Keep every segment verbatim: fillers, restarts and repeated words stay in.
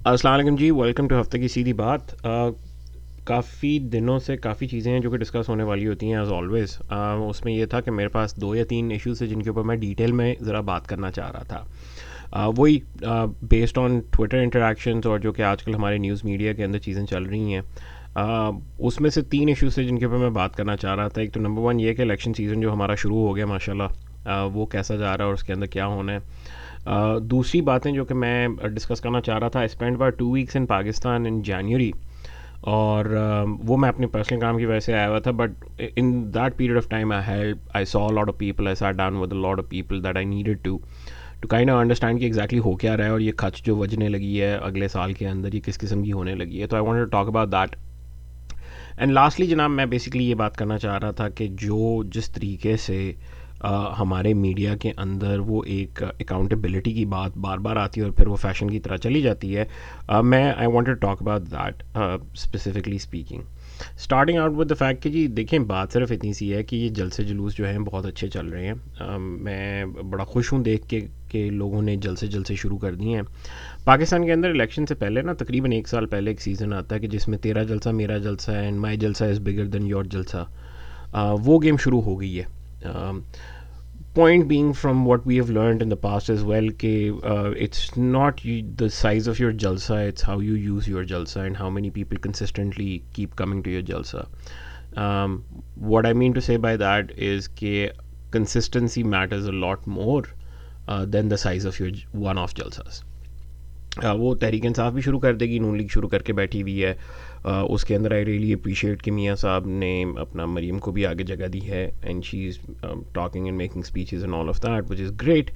अस्सलाम वालेकुम जी, welcome to हफ्ते की सीधी बात। काफ़ी दिनों से काफ़ी चीज़ें हैं जो कि डिस्कस होने वाली होती हैं एज़ ऑलवेज़। उसमें ये था कि मेरे पास दो या तीन इश्यूज़ थे जिनके ऊपर मैं डिटेल में ज़रा बात करना चाह रहा था। uh, वही बेस्ड ऑन ट्विटर इंटरेक्शंस और जो कि आजकल हमारे न्यूज़ मीडिया के अंदर चीज़ें चल रही हैं। uh, उसमें से तीन इश्यूज़ थे जिनके ऊपर मैं बात करना चाह रहा था। एक तो नंबर वन ये कि इलेक्शन सीज़न जो हमारा शुरू हो गया माशाल्लाह, uh, वो कैसा जा रहा है और उसके अंदर क्या होना है। Uh, दूसरी बातें जो कि मैं डिस्कस करना चाह रहा था, I spend about two weeks in Pakistan in January, और uh, वो मैं अपने पर्सनल काम की वजह से आया हुआ था, but in that period of time I help I saw lot of people, I sat down with a lot of people that I needed to to kind of understand कि एग्जैक्टली हो क्या रहा है और ये खच जो वजने लगी है अगले साल के अंदर ये किस किस्म की होने लगी है। तो I wanted to talk about that. And lastly जनाब, मैं बेसिकली ये बात करना चाह रहा था कि जो जिस तरीके से uh, हमारे मीडिया के अंदर वो एक अकाउंटेबिलिटी की बात बार बार आती है और फिर वो फैशन की तरह चली जाती है, uh, मैं I wanted to talk about that specifically speaking. Starting out with the fact कि जी देखें, बात सिर्फ इतनी सी है कि ये जलसे जुलूस जो हैं बहुत अच्छे चल रहे हैं। uh, मैं बड़ा खुश हूँ देख के कि लोगों ने जलसे जलसे शुरू कर दिए हैं। पाकिस्तान के अंदर इलेक्शन से पहले ना तकरीबन एक साल पहले एक सीज़न आता है कि जिसमें तेरा जलसा मेरा जलसा है एंड माई जलसा इज़ बिगर देन योर जलसा। uh, वो गेम शुरू हो गई है। um, point being, from what we have learned in the past as well, ke, uh, it's not you, the size of your jalsa, it's how you use your jalsa and how many people consistently keep coming to your jalsa. Um, what I mean to say by that is ke consistency matters a lot more uh, than the size of your one-off jalsas. Uh, वो तहरीक इंसाफ भी शुरू कर देगी, नून league शुरू करके बैठी हुई है। uh, उसके अंदर आई रियली अप्रिशिएट कि मियाँ साहब ने अपना मरीम को भी आगे जगह दी है and she is talking and making speeches and all of that which is great.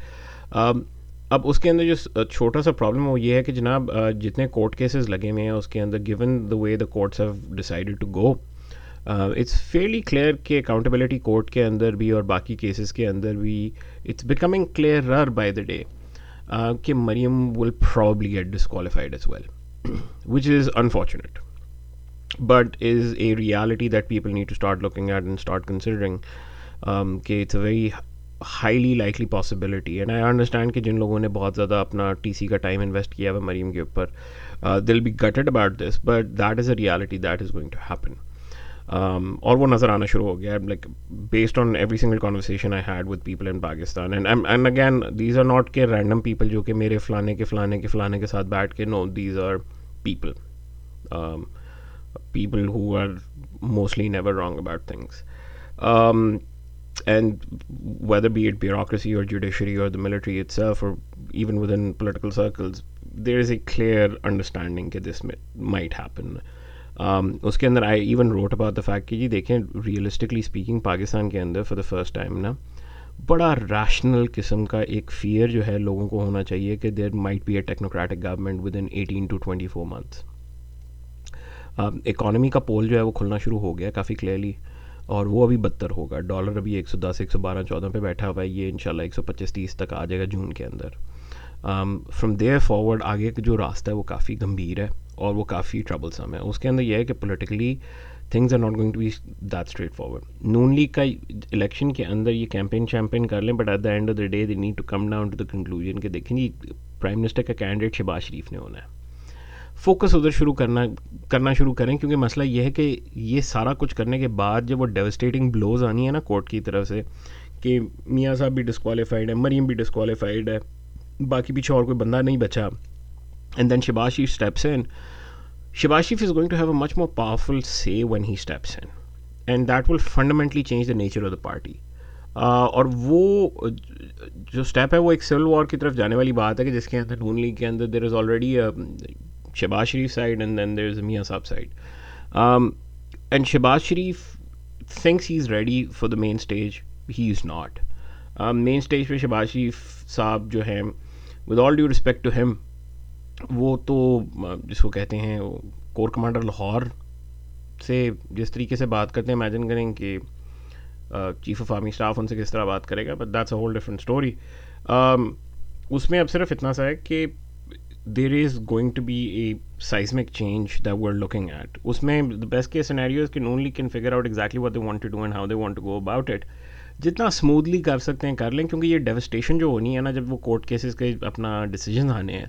अब उसके अंदर जो छोटा सा प्रॉब्लम है वो ये है कि जनाब uh, जितने कोर्ट केसेस लगे हुए हैं उसके अंदर, given the way the courts have decided to go, it's fairly clear कि अकाउंटेबिलिटी कोर्ट के अंदर भी और बाकी केसेस के अंदर भी it's becoming clearer by the day Uh, कि Maryam will probably get disqualified as well, which is unfortunate, but is a reality that people need to start looking at and start considering. Um, कि it's a very highly likely possibility, and I understand कि जिन लोगों ने बहुत ज़्यादा अपना T C का time invest किया है मरियम के ऊपर, uh, they'll be gutted about this, but that is a reality that is going to happen. Um, और वो नज़र आना शुरू हो गया है, like based on every single conversation I had with people in Pakistan, and and again these are not के random people जो कि मेरे फलाने के फलाने के फलाने के साथ बैठ के, no, these are people, people who are mostly never wrong about things, and whether be it bureaucracy or judiciary or the military itself or even within political circles, there is a clear understanding that this may, might happen. Um, उसके अंदर I even wrote about the fact कि जी देखें, realistically speaking Pakistan के अंदर for the first time ना बड़ा rational किस्म का एक फियर जो है लोगों को होना चाहिए कि there might be a technocratic government within eighteen to twenty four months. Economy का पोल जो है वो खुलना शुरू हो गया काफ़ी क्लियरली, और वो अभी बदतर होगा। डॉलर अभी एक सौ दस एक सौ बारह चौदह पे बैठा हुआ है, ये इंशाल्लाह एक सौ पच्चीस तीस तक आ जाएगा जून के अंदर। फ्रॉम देयर फॉरवर्ड आगे का जो रास्ता है वो काफ़ी गंभीर है और वो काफ़ी ट्रबलसम है। उसके अंदर यह है कि politically things are not going to be that straightforward. Noon League का इलेक्शन के अंदर ये कैंपेन शैम्पेन कर लें, but at the end of the day they need to come down to the conclusion कि देखें जी, प्राइम मिनिस्टर का कैंडिडेट शहबाज शरीफ ने होना है। फोकस उधर शुरू करना करना शुरू करें, क्योंकि मसला यह है कि ये सारा कुछ करने के बाद जब वो डेवस्टेटिंग ब्लोज आनी है ना कोर्ट की तरफ से कि मियाँ साहब भी डिस्क्वालीफाइड है, मरीम भी डिस्क्वालीफाइड है, बाकी पीछे और कोई बंदा नहीं बचा, and then Shahbaz Sharif steps in, Shahbaz Sharif is going to have a much more powerful say when he steps in, and that will fundamentally change the nature of the party. Uh, और वो जो स्टेप है वो एक civil war की तरफ जाने वाली बात है कि जिसके अंदर नून लीग के अंदर there is already Shahbaz Sharif side and then there is मियाँ साहब side, and Shahbaz Sharif thinks he is ready for the main stage, he is not. Main stage पे शहबाज शरीफ साहब जो हैं, with all due respect to him, वो तो जिसको कहते हैं कोर कमांडर लाहौर से जिस तरीके से बात करते हैं, इमेजिन करें कि चीफ ऑफ आर्मी स्टाफ उनसे किस तरह बात करेगा, but that's a whole different story. उसमें अब सिर्फ इतना सा है कि there is going to be a seismic change that we are looking at. उसमें the best case scenario is कि only can figure out exactly what they want to do and how they want to go about it. जितना smoothly कर सकते हैं कर लें, क्योंकि ये डेवस्टेशन जो होनी है ना, जब वो कोर्ट केसेस के अपना डिसीजन आने हैं,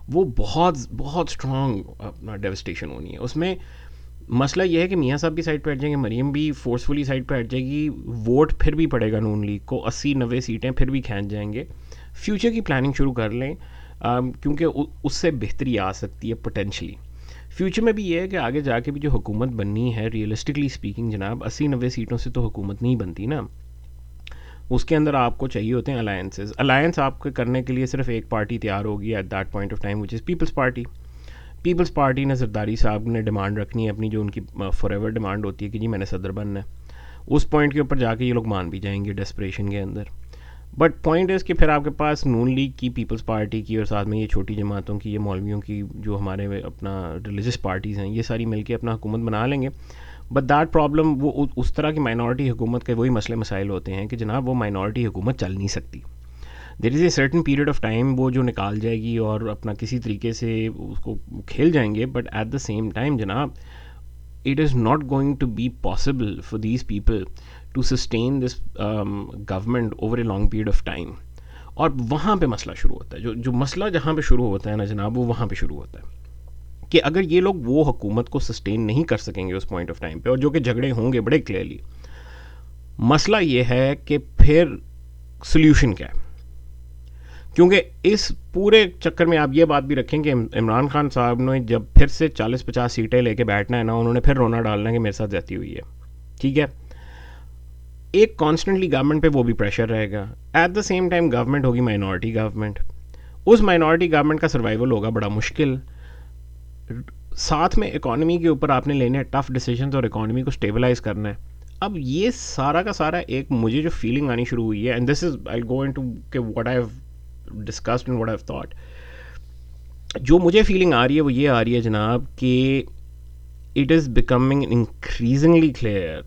वो बहुत बहुत स्ट्रॉन्ग अपना डेवस्टेशन होनी है उसमें। मसला ये है कि मियाँ साहब भी साइड पे हट जाएंगे, मरीम भी फोर्सफुली साइड पे हट जाएगी, वोट फिर भी पड़ेगा नून लीग को, अस्सी नब्बे सीटें फिर भी खींच जाएंगे। फ्यूचर की प्लानिंग शुरू कर लें, क्योंकि उससे बेहतरी आ सकती है पोटेंशली। फ्यूचर में भी ये है कि आगे जाके भी जो हुकूमत बननी है, रियलिस्टिकली स्पीकिंग जनाब, अस्सी नब्बे सीटों से तो हुकूमत नहीं बनती ना। उसके अंदर आपको चाहिए होते हैं अलायंसेस। अलायंस आपके करने के लिए सिर्फ एक पार्टी तैयार होगी at that point of time, which is people's party. People's party ने जरदारी साहब ने डिमांड रखनी है अपनी, जो उनकी फॉर एवर डिमांड होती है कि जी मैंने सदर बनना है। उस पॉइंट के ऊपर जाके ये लोग मान भी जाएंगे डेस्परेशन के अंदर। बट पॉइंट इज़ कि फिर आपके पास नून लीग की, पीपल्स पार्टी की, और साथ में ये छोटी जमातों की, ये मौलवियों की, जो हमारे अपना रिलीजियस पार्टीज़ हैं, ये सारी मिलके अपना हुकूमत बना लेंगे। बट दैट प्रॉब्लम, वो उस तरह की माइनॉरिटी हुकूमत के वही मसले मसाइल होते हैं कि जनाब वो माइनॉरिटी हुकूमत चल नहीं सकती। There is a certain period of time वो जो निकाल जाएगी और अपना किसी तरीके से उसको खेल जाएंगे, but at the same time जनाब it is not going to be possible for these people to sustain this um, government over a long period of time. और वहाँ पे मसला शुरू होता है, जो जो मसला जहाँ पे शुरू होता है ना जनाब, वो वहाँ पे शुरू होता है कि अगर ये लोग वो हुकूमत को सस्टेन नहीं कर सकेंगे उस पॉइंट ऑफ टाइम पे, और जो कि झगड़े होंगे बड़े क्लियरली, मसला ये है कि फिर सोल्यूशन क्या है। क्योंकि इस पूरे चक्कर में आप ये बात भी रखें कि इमरान खान साहब ने जब फिर से चालीस पचास सीटें लेके बैठना है ना, उन्होंने फिर रोना डालना है कि मेरे साथ ज्यादती हुई है, ठीक है। एक कॉन्स्टेंटली गवर्नमेंट पे वो भी प्रेशर रहेगा। At the same time government होगी माइनॉरिटी गवर्नमेंट, उस माइनॉरिटी गवर्नमेंट का सर्वाइवल होगा बड़ा मुश्किल। साथ में इकॉनमी के ऊपर आपने लेने हैं टफ डिसीजंस और इकॉनमी को स्टेबलाइज करना है। अब ये सारा का सारा एक मुझे जो फीलिंग आनी शुरू हुई है, and this is I go into के what I have discussed and what I have thought, जो मुझे फीलिंग आ रही है वो ये आ रही है जनाब कि it is becoming increasingly clear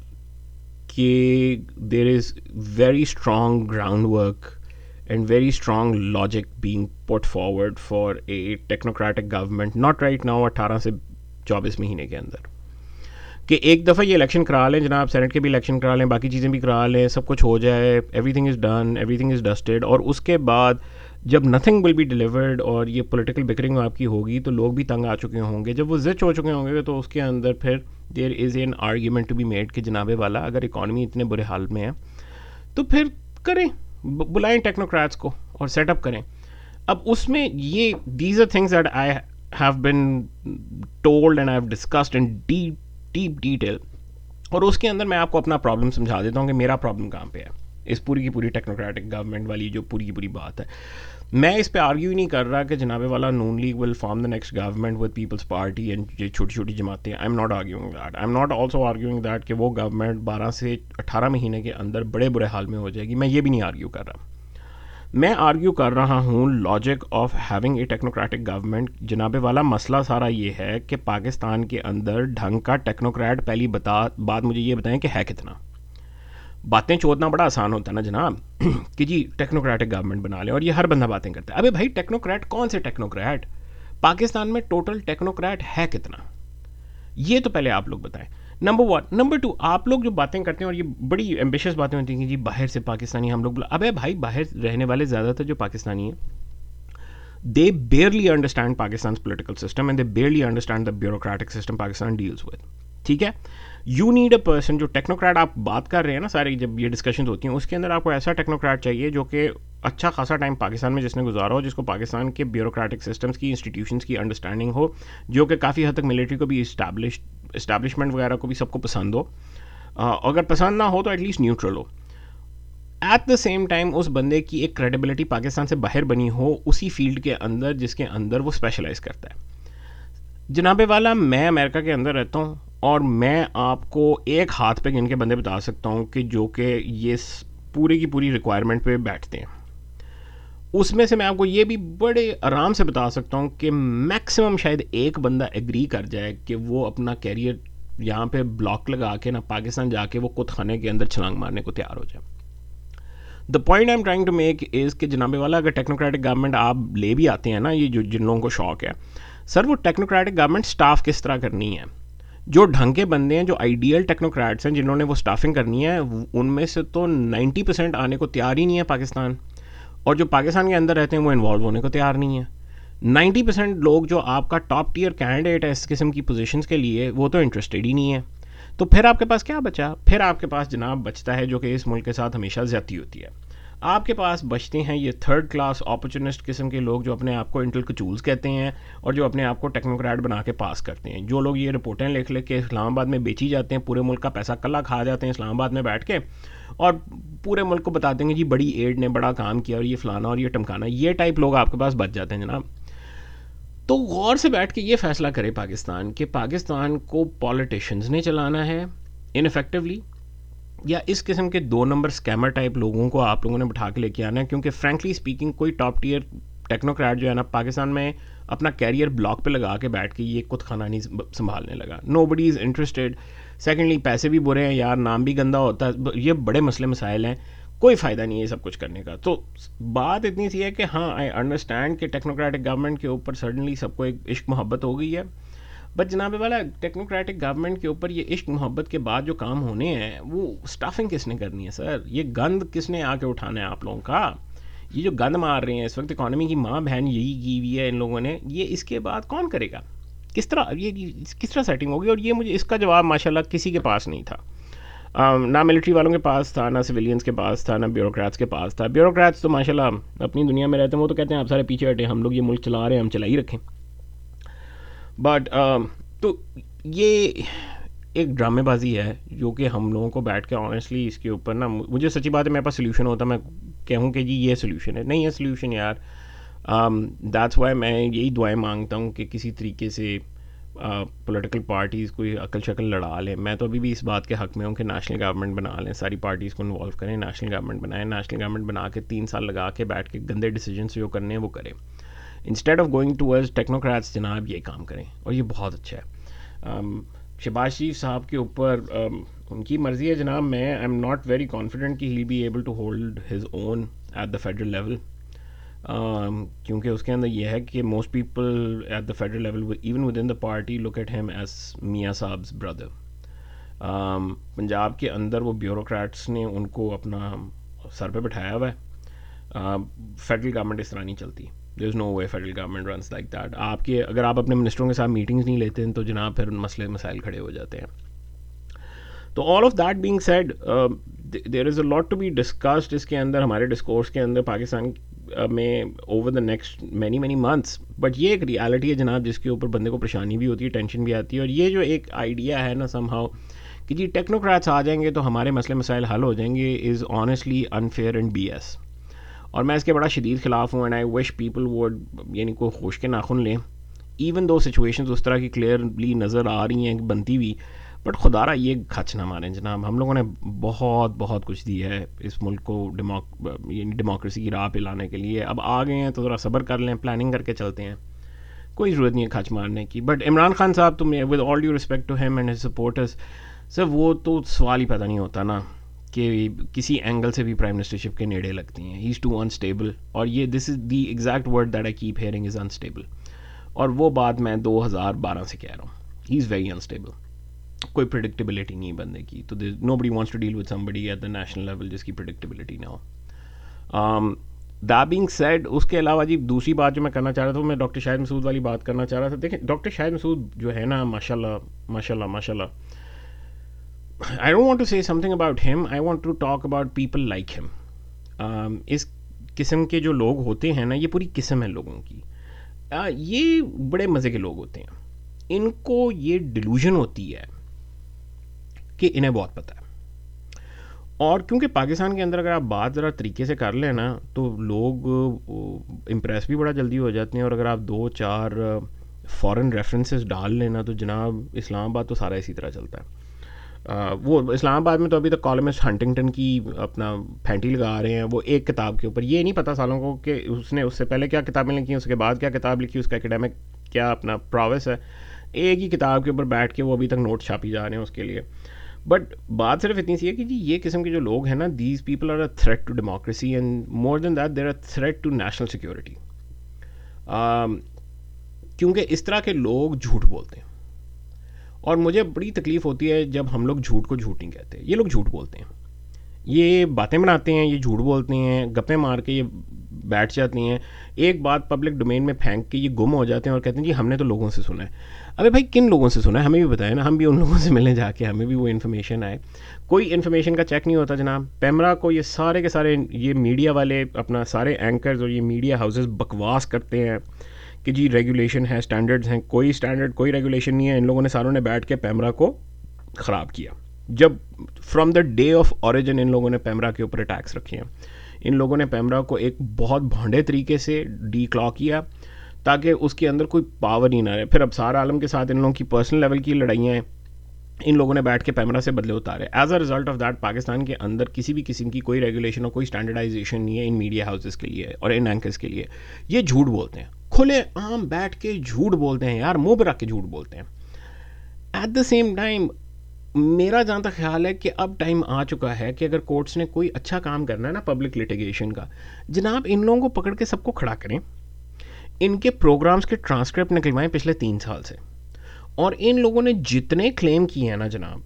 कि there is very strong groundwork and very strong logic being put forward for a technocratic government, not right now, अठारह से चौबीस महीने के अंदर, कि एक दफ़ा ये इलेक्शन करा लें जनाब, सेनेट के भी इलेक्शन करा लें, बाकी चीज़ें भी करा लें, सब कुछ हो जाए, everything is done, everything is dusted, और उसके बाद जब नथिंग विल बी डिलीवर्ड और ये पॉलिटिकल बिकरिंग आपकी होगी तो लोग भी तंग आ चुके होंगे। जब वो जिच हो चुके होंगे तो उसके अंदर फिर there is an argument to be made कि जनाबे वाला अगर इकॉनमी इतने बुरे हाल में है तो फिर करें, बुलाएं टेक्नोक्रेट्स को और सेटअप करें। अब उसमें ये these are things that I have been told and I have discussed in deep deep detail, और उसके अंदर मैं आपको अपना प्रॉब्लम समझा देता हूँ कि मेरा प्रॉब्लम कहाँ पे है इस पूरी की पूरी टेक्नोक्रेटिक गवर्नमेंट वाली जो पूरी की पूरी बात है। मैं इस पे आर्ग्यू ही नहीं कर रहा कि जनाबे वाला Noon League will form the next government with people's party and ये छोटी छोटी जमातें, I am not arguing that. I am not also arguing that कि वो गवर्नमेंट बारह से अठारह महीने के अंदर बड़े बुरे हाल में हो जाएगी, मैं ये भी नहीं आर्ग्यू कर रहा। मैं आर्ग्यू कर रहा हूँ logic of having a technocratic government. जनाबे वाला मसला सारा ये है कि पाकिस्तान के अंदर ढंग का टेक्नोक्रेट, पहली बता बात मुझे ये बताएं कि है कितना। बातें चोदना बड़ा आसान होता है ना जनाब कि जी टेक्नोक्रेटिक गवर्नमेंट बना ले, और ये हर बंदा बातें करता है। अबे भाई टेक्नोक्रेट कौन से टेक्नोक्रेट, पाकिस्तान में टोटल टेक्नोक्रेट है कितना, ये तो पहले आप लोग बताएं, नंबर वन। नंबर टू, आप लोग जो बातें करते हैं और ये बड़ी एम्बिशियस बातें होती हैं कि जी बाहर से पाकिस्तानी हम लोग, अबे भाई बाहर रहने वाले ज़्यादातर जो पाकिस्तानी हैं they barely understand Pakistan political system and they barely understand the bureaucratic system Pakistan deals with, ठीक है। यू नीड अ पर्सन, जो टेक्नोक्रेट आप बात कर रहे हैं ना सारी जब ये डिस्कशन होती हैं, उसके अंदर आपको ऐसा टेक्नोक्रेट चाहिए जो कि अच्छा खासा टाइम पाकिस्तान में जिसने गुजारा हो, जिसको पाकिस्तान के ब्यूरोक्रेटिक सिस्टम्स की, इंस्टीट्यूशंस की अंडरस्टैंडिंग हो, जो कि काफ़ी हद तक मिलिट्री को भी इस्टेब्लिश इस्टेब्लिशमेंट वगैरह को भी सबको पसंद हो, अगर पसंद ना हो तो एटलीस्ट न्यूट्रल हो। एट द सेम टाइम उस बंदे की एक क्रेडिबिलिटी पाकिस्तान से बाहर बनी हो उसी फील्ड के अंदर जिसके अंदर वो स्पेशलाइज करता है। जनाबे वाला मैं अमेरिका के अंदर रहता हूँ और मैं आपको एक हाथ पे गिन के बंदे बता सकता हूँ कि जो कि ये पूरी की पूरी रिक्वायरमेंट पे बैठते हैं। उसमें से मैं आपको ये भी बड़े आराम से बता सकता हूँ कि मैक्सिमम शायद एक बंदा एग्री कर जाए कि वो अपना कैरियर यहाँ पे ब्लॉक लगा के ना पाकिस्तान जाके वो कुत खाने के अंदर छलांग मारने को तैयार हो जाए। The point I am trying to make is कि जनाबे वाला अगर टेक्नोक्रेटिक गवर्नमेंट आप ले भी आते हैं ना, ये जो जिन लोगों को शौक है सर, वो टेक्नोक्रेटिक गवर्नमेंट स्टाफ किस तरह करनी है, जो ढंग के बंदे हैं, जो आइडियल टेक्नोक्रेट्स हैं जिन्होंने वो स्टाफिंग करनी है, उनमें से तो नाइन्टी परसेंट आने को तैयार ही नहीं है पाकिस्तान, और जो पाकिस्तान के अंदर रहते हैं वो इन्वॉल्व होने को तैयार नहीं है। नाइन्टी परसेंट लोग जो आपका टॉप टीयर कैंडिडेट है इस किस्म की पोजीशंस के लिए, वो तो इंटरेस्टेड ही नहीं है। तो फिर आपके पास क्या बचा? फिर आपके पास जनाब बचता है, जो कि इस मुल्क के साथ हमेशा ज़्यादती होती है, आपके पास बचते हैं ये थर्ड क्लास अपॉर्चुनिस्ट किस्म के लोग जो अपने आप को इंटेलेक्चुअल्स कहते हैं और जो अपने आप को टेक्नोक्रेट बना के पास करते हैं। जो लोग ये रिपोर्टें लिख लिख के इस्लामाबाद में बेची जाते हैं, पूरे मुल्क का पैसा कल्ला खा जाते हैं इस्लामाबाद में बैठ के, और पूरे मुल्क को बताते हैं जी बड़ी एड ने बड़ा काम किया और ये फलाना और ये टमकाना, ये टाइप लोग आपके पास बच जाते हैं जनाब। तो गौर से बैठ के ये फैसला करे पाकिस्तान कि पाकिस्तान को पॉलिटिशियंस ने चलाना है इनफेक्टिवली, या इस किस्म के दो नंबर स्कैमर टाइप लोगों को आप लोगों ने बिठा के लेके आना है। क्योंकि फ्रेंकली स्पीकिंग कोई टॉप टीयर टेक्नोक्रेट जो है ना पाकिस्तान में अपना कैरियर ब्लॉक पे लगा के बैठ के ये कुछ खाना नहीं संभालने लगा। Nobody is interested. Secondly पैसे भी बुरे हैं यार, नाम भी गंदा होता है, ये बड़े मसले मसाइल हैं, कोई फ़ायदा नहीं है सब कुछ करने का। तो बात इतनी सी है कि हाँ, आई अंडरस्टैंड कि टेक्नोक्रेटिक गवर्नमेंट के ऊपर सर्टनली सबको एक इश्क मोहब्बत हो गई है, बट जनाब वाला टेक्नोक्रेटिक गवर्नमेंट के ऊपर ये इश्क मोहब्बत के बाद जो काम होने हैं वो स्टाफिंग किसने करनी है सर? ये गंद किसने आके उठाना है आप लोगों का? ये जो गंद मार रहे हैं इस वक्त, इकॉनमी की माँ बहन यही की हुई है इन लोगों ने, ये इसके बाद कौन करेगा? किस तरह ये किस तरह सेटिंग होगी? और ये मुझे इसका जवाब माशाल्लाह किसी के पास नहीं था। Um, ना मिलिट्री वालों के पास था, ना सिविलियंस के पास था, ना ब्यूरोक्रेट्स के पास था। ब्यूरोक्रेट्स तो माशाल्लाह अपनी दुनिया में रहते हैं, वो तो कहते हैं आप सारे पीछे हटे, हम लोग ये मुल्क चला रहे हैं, हम चला ही रखें। बट uh, तो ये एक ड्रामेबाजी है जो कि हम लोगों को बैठ के ऑनेस्टली इसके ऊपर ना, मुझे सच्ची बात है मेरे पास सोल्यूशन होता मैं कहूँ कि जी ये सोल्यूशन है, नहीं है सोल्यूशन यार। दैट्स वाई मैं यही दुआएं मांगता हूँ कि किसी तरीके से पॉलिटिकल uh, पार्टीज़ कोई अकल शक्ल लड़ा लें। मैं तो अभी भी इस बात के हक़ में हूँ कि नेशनल गवर्नमेंट बना लें, सारी पार्टीज़ को इन्वॉल्व करें, नेशनल गवर्नमेंट बनाएं, नेशनल गवर्नमेंट बना के तीन साल लगा के बैठ के गंदे डिसीजन जो करने हैं वो करें, instead of going towards technocrats. जनाब ये काम करें और ये बहुत अच्छा है। um, शहबाज शरीफ साहब के ऊपर um, उनकी मर्ज़ी है जनाब। मैं I am not very confident कि he be able to hold his own at the federal level, क्योंकि उसके अंदर यह है कि most people at the federal level even within the party look at him as मियाँ साहब्स brother. Punjab के अंदर वो ब्यूरोक्रेट्स ने उनको अपना सर पे बिठाया हुआ है। फेडरल uh, गवर्नमेंट इस तरह नहीं चलती। There is no way federal government runs like that. आपके अगर आप अपने मिनिस्टरों के साथ मीटिंग्स नहीं लेते हैं तो जनाब फिर मसले मसाइल खड़े हो जाते हैं। तो all of that being said, there is a lot to be discussed इसके अंदर, हमारे डिस्कोर्स के अंदर पाकिस्तान uh, में over the next many many months. But ये एक रियलिटी है जनाब जिसके ऊपर बंदे को परेशानी भी होती है, टेंशन भी आती है। और ये जो एक आइडिया है ना समहाउ कि जी टेक्नोक्रेट्स आ जाएंगे तो हमारे मसले मसाइल हल हो जाएंगे, is honestly unfair and B S. और मैं इसके बड़ा शदीद ख़िलाफ़ हूँ and I wish people would यानी कोई होश के नाखुन लें। इवन दो सिचुएशंस उस तरह की क्लियरली नज़र आ रही हैं बनती हुई, बट खुदारा ये खच ना मारें जनाब। हम लोगों ने बहुत बहुत कुछ दिया है इस मुल्क को डेमोक डेमोक्रेसी की राह पे लाने के लिए। अब आ गए हैं तो ज़रा सब्र कर लें, प्लानिंग करके चलते हैं, कोई ज़रूरत नहीं है खच मारने की। बट इमरान खान साहब तो with all due respect to him and his supporters sir, वो तो सवाल ही पैदा नहीं होता ना कि किसी एंगल से भी प्राइम मिनिस्टरशिप के नेड़े लगती हैं। ही इज़ टू अनस्टेबल, और ये this is the exact word that I keep hearing is unstable. और वो बात मैं दो हज़ार बारह से कह रहा हूँ, ही इज़ वेरी अनस्टेबल। कोई प्रिडिक्टेबिलिटी नहीं बनने की, तो nobody wants to deal with somebody at the national level जिसकी प्रिडिक्टेबिलिटी ना हो। दैट बीइंग सेड, उसके अलावा जी दूसरी बात जो मैं करना चाह रहा था, मैं डॉक्टर शाहिद मसूद वाली बात करना चाह रहा था। देखें डॉक्टर शाहिद मसूद जो है ना, माशाल्लाह माशाल्लाह माशाल्लाह, I don't want to say something about him, I want to talk about people like him. um, इस किस्म के जो लोग होते हैं ना, ये पूरी किस्म है लोगों की। uh, ये बड़े मज़े के लोग होते हैं, इनको ये डिलूजन होती है कि इन्हें बहुत पता है। और क्योंकि पाकिस्तान के अंदर अगर आप बात ज़रा तरीके से कर लें ना तो लोग इम्प्रेस भी बड़ा जल्दी हो जाते हैं। और अगर आप दो चार फॉरेन रेफरेंसेस डाल लेना तो जनाब इस्लामाबाद तो सारा इसी तरह चलता है। Uh, वो इस्लामाबाद में तो अभी तक कॉलमिस्ट हंटिंगटन की अपना फैंटी लगा रहे हैं वो एक किताब के ऊपर। ये नहीं पता सालों को कि उसने उससे पहले क्या किताबें लिखी, उसके बाद क्या किताब लिखी, उसका एकेडमिक क्या अपना प्रोवेस है। एक ही किताब के ऊपर बैठ के वो अभी तक नोट छापी जा रहे हैं उसके लिए। बट बात सिर्फ इतनी सी है कि जी ये किस्म के जो लोग हैं ना, these people are a threat to democracy and more than that there are threat to national security. क्योंकि इस तरह के लोग झूठ बोलते हैं और मुझे बड़ी तकलीफ़ होती है जब हम लोग झूठ को झूठ नहीं कहते। ये लोग झूठ बोलते हैं, ये बातें बनाते हैं, ये झूठ बोलते हैं, गप्पे मार के ये बैठ जाती हैं, एक बात पब्लिक डोमेन में फेंक के ये गुम हो जाते हैं और कहते हैं जी हमने तो लोगों से सुना है। अबे भाई किन लोगों से सुना है, हमें भी बताया ना, हम भी उन लोगों से मिलने जाके हमें भी वो इन्फॉर्मेशन आए। कोई इन्फॉर्मेशन का चेक नहीं होता जनाब। पैमरा को ये सारे के सारे ये मीडिया वाले अपना सारे एंकर्स और ये मीडिया हाउसेस बकवास करते हैं कि जी रेगुलेशन है, स्टैंडर्ड्स हैं। कोई स्टैंडर्ड कोई रेगुलेशन नहीं है। इन लोगों ने सारों ने बैठ के पैमरा को ख़राब किया। जब from the day of origin इन लोगों ने पैमरा के ऊपर अटैक्स रखे हैं। इन लोगों ने पैमरा को एक बहुत भोंडे तरीके से डी क्लॉ किया ताकि उसके अंदर कोई पावर ही ना रहे। फिर अब सारा आलम के साथ इन लोगों की पर्सनल लेवल की लड़ाइयाँ हैं। इन लोगों ने बैठ के पैमरा से बदले उतारे। As a result of that Pakistan के अंदर किसी भी किस्म की कोई रेगुलेशन और कोई स्टैंडर्डाइजेशन नहीं है इन मीडिया हाउसेस के लिए और इन एंकर्स के लिए। ये झूठ बोलते हैं, खुले आम बैठ के झूठ बोलते हैं यार, मुंह पर रख के झूठ बोलते हैं। एट द सेम टाइम मेरा जहाँ तक ख्याल है कि अब टाइम आ चुका है कि अगर कोर्ट्स ने कोई अच्छा काम करना है ना पब्लिक लिटिगेशन का, जनाब इन लोगों को पकड़ के सबको खड़ा करें, इनके प्रोग्राम्स के ट्रांसक्रिप्ट निकलवाएं पिछले तीन साल से, और इन लोगों ने जितने क्लेम किए हैं ना जनाब,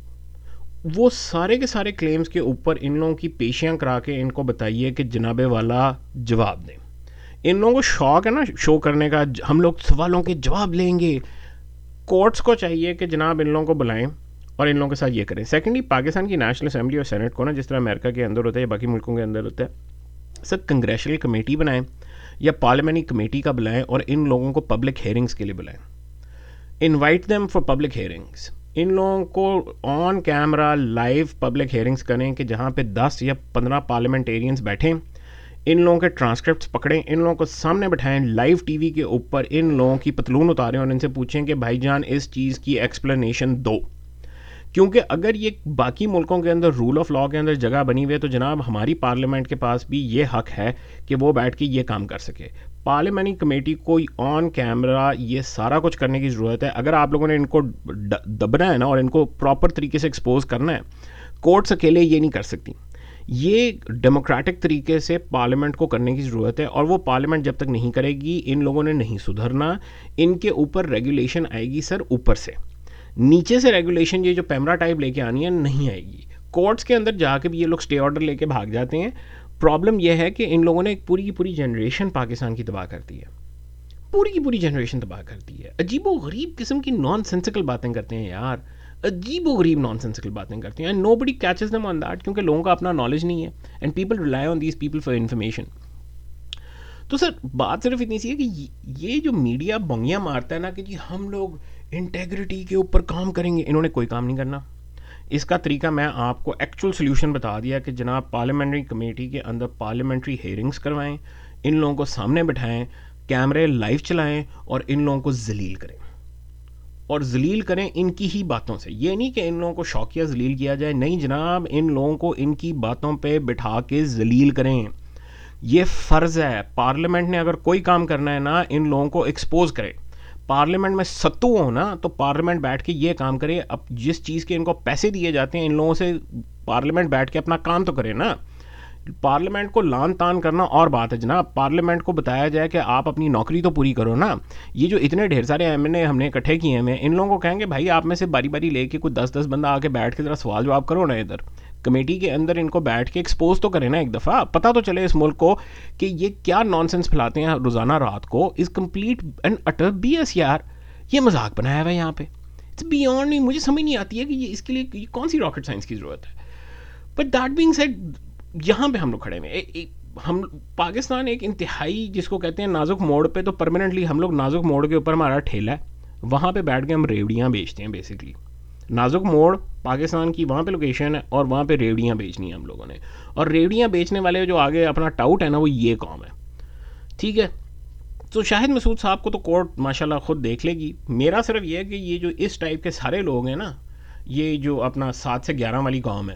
वो सारे के सारे क्लेम्स के ऊपर इन लोगों की पेशियाँ करा के इनको बताइए कि जनाबे वाला जवाब दें। इन लोगों को शौक है ना शो करने का, हम लोग सवालों के जवाब लेंगे। कोर्ट्स को चाहिए कि जनाब इन लोगों को बुलाएं और इन लोगों के साथ ये करें। सेकेंडली, पाकिस्तान की नेशनल असेंबली और सेनेट को ना, जिस तरह अमेरिका के अंदर होता है या बाकी मुल्कों के अंदर होता है, सर कंग्रेशनल कमेटी बनाएं या पार्लियामेंट्री कमेटी का बुलाएं और इन लोगों को पब्लिक हेयरिंग्स के लिए बुलाएं। Invite them for public hearings. इन लोगों को on camera live public hearings करें कि जहाँ पे दस या पंद्रह पार्लियामेंटेरियंस बैठें, इन लोगों के ट्रांसक्रिप्ट्स पकड़ें, इन लोगों को सामने बैठाएं लाइव टीवी के ऊपर, इन लोगों की पतलून उतारें और इनसे पूछें कि भाईजान इस चीज़ की एक्सप्लेनेशन दो। क्योंकि अगर ये बाकी मुल्कों के अंदर रूल ऑफ लॉ के अंदर जगह बनी हुई है तो जनाब हमारी पार्लियामेंट के पास भी ये हक है कि वो बैठ के ये काम कर सके। पार्लियामेंट्री कमेटी को ऑन कैमरा ये सारा कुछ करने की ज़रूरत है। अगर आप लोगों ने इनको दबना है ना और इनको प्रॉपर तरीके से एक्सपोज करना है, कोर्ट्स अकेले ये नहीं कर सकती। ये डेमोक्रेटिक तरीके से पार्लियामेंट को करने की ज़रूरत है, और वो पार्लियामेंट जब तक नहीं करेगी इन लोगों ने नहीं सुधरना। इनके ऊपर रेगुलेशन आएगी सर ऊपर से, नीचे से रेगुलेशन ये जो पैमरा टाइप लेके आनी है नहीं आएगी। कोर्ट्स के अंदर जाके भी ये लोग स्टे ऑर्डर लेके भाग जाते हैं। प्रॉब्लम यह है कि इन लोगों ने एक पूरी की पूरी जनरेशन पाकिस्तान की तबाह कर दी है, पूरी की पूरी जनरेशन तबाह कर दी है। अजीबो गरीब किस्म की नॉन सेंसिकल बातें करते हैं यार, अजीबो गरीब नॉन सेंसिकल बातें करते हैं, and nobody catches them on that, क्योंकि लोगों का अपना नॉलेज नहीं है and people rely on these people for information. तो सर बात सिर्फ इतनी सी है कि ये जो मीडिया बोंगियाँ मारता है ना कि जी हम लोग इंटेग्रिटी के ऊपर काम करेंगे, इन्होंने कोई काम नहीं करना। इसका तरीका मैं आपको एक्चुअल सोल्यूशन बता दिया कि जनाब पार्लियामेंट्री कमेटी के अंदर पार्लियामेंट्री हेयरिंग्स करवाएं, इन लोगों को सामने बिठाएं, कैमरे लाइव चलाएं और इन लोगों को जलील करें, और जलील करें इनकी ही बातों से। ये नहीं कि इन लोगों को शौकिया जलील किया जाए, नहीं जनाब, इन लोगों को इनकी बातों पे बिठा के जलील करें। ये फ़र्ज़ है। पार्लियामेंट ने अगर कोई काम करना है ना, इन लोगों को एक्सपोज करे। पार्लियामेंट में सत्तू हो ना तो पार्लियामेंट बैठ के ये काम करे। अब जिस चीज़ के इनको पैसे दिए जाते हैं, इन लोगों से पार्लियामेंट बैठ के अपना काम तो करे ना। पार्लियामेंट को लान तान करना और बात है जनाब। पार्लियामेंट को बताया जाए कि आप अपनी नौकरी तो पूरी करो ना। ये जो इतने ढेर सारे एम एन ए हमने इकट्ठे किए हैं, इन लोगों को कहेंगे भाई आप में से बारी बारी लेके कोई दस दस बंदा आके बैठ के ज़रा सवाल जवाब करो ना इधर कमेटी के अंदर। इनको बैठ के एक्सपोज तो करें ना एक दफ़ा, पता तो चले इस मुल्क को कि ये क्या नॉनसेंस फैलाते हैं रोज़ाना रात को। Is complete and utter B S यार, ये मजाक बनाया हुआ है यहाँ पे। इट्स बियॉन्ड नहीं, मुझे समझ नहीं आती है कि ये इसके लिए ये कौन सी रॉकेट साइंस की ज़रूरत है। बट दैट बीइंग सेड, यहाँ पे हम लोग खड़े हैं, हम पाकिस्तान एक इंतहाई जिसको कहते हैं नाजुक मोड़ पे, तो परमानेंटली हम लोग नाजुक मोड़ के ऊपर हमारा ठेला है, वहाँ पे बैठ के हम रेवड़ियाँ बेचते हैं। बेसिकली नाजुक मोड़ पाकिस्तान की वहाँ पे लोकेशन है और वहाँ पे रेवड़ियाँ बेचनी है हम लोगों ने, और रेवड़ियाँ बेचने वाले जो आगे अपना टाउट है ना, वो ये कौम है। ठीक है, तो शाहिद मसूद साहब को तो कोर्ट माशाल्लाह खुद देख लेगी। मेरा सिर्फ ये है कि ये जो इस टाइप के सारे लोग हैं ना, ये जो अपना सात से ग्यारह वाली कौम है,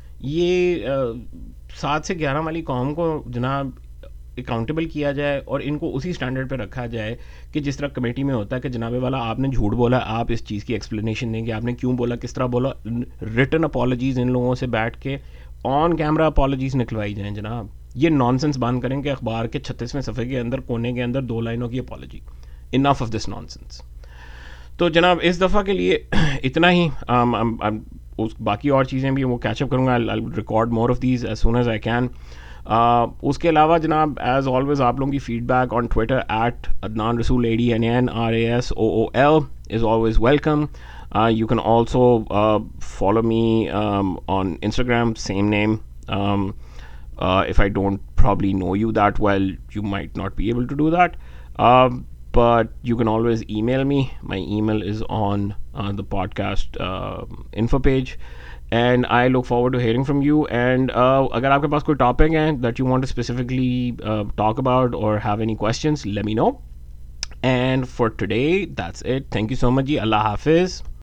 ये सात से ग्यारह वाली कौम को जनाब अकाउंटेबल किया जाए और इनको उसी स्टैंडर्ड पे रखा जाए कि जिस तरह कमेटी में होता है कि जनाबे वाला आपने झूठ बोला, आप इस चीज़ की एक्सप्लेनेशन देंगे, आपने क्यों बोला, किस तरह बोला। रिटन अपॉलॉजीज़ इन लोगों से बैठ के ऑन कैमरा अपॉलॉजीज़ निकलवाई जाएँ जनाब। ये नॉनसेंस बंद करें कि अखबार के छत्तीसवें सफ़े के अंदर कोने के अंदर दो लाइनों की apology. Enough of this nonsense. तो जनाब इस दफ़ा के लिए इतना ही। उस बाकी और चीज़ें भी वो कैचअप करूँगा. I record more of these as soon as I can. उसके अलावा जनाब एज ऑलवेज आप लोगों की feedback on Twitter at Adnan Rasool A D N N R A S O O L is always welcome. You can also uh, follow me um, on Instagram, same name. Um, uh, if I don't probably know you that well, you might not be able to do that. Um, but you can always email me. My email is on uh, the podcast uh, info page. And I look forward to hearing from you. And uh, agar aapke paas koi topic hai that you want to specifically uh, talk about or have any questions, let me know. And for today, that's it. Thank you so much. Ji. Allah Hafiz.